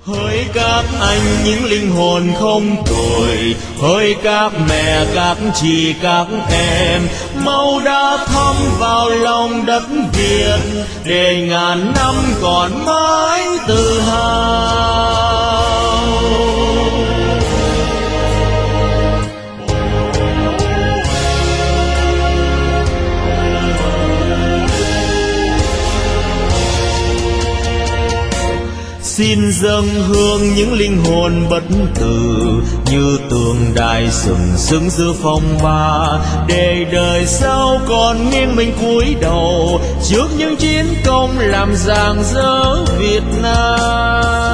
Hỡi các anh những linh hồn không tuổi, hỡi các mẹ các chị các em, máu đã thấm vào lòng đất Việt để ngàn năm còn mãi tự hào. Xin dâng hương những linh hồn bất tử, như tường đài sừng sững giữa phong ba, để đời sau còn nghiêng mình cúi đầu trước những chiến công làm rạng rỡ Việt Nam.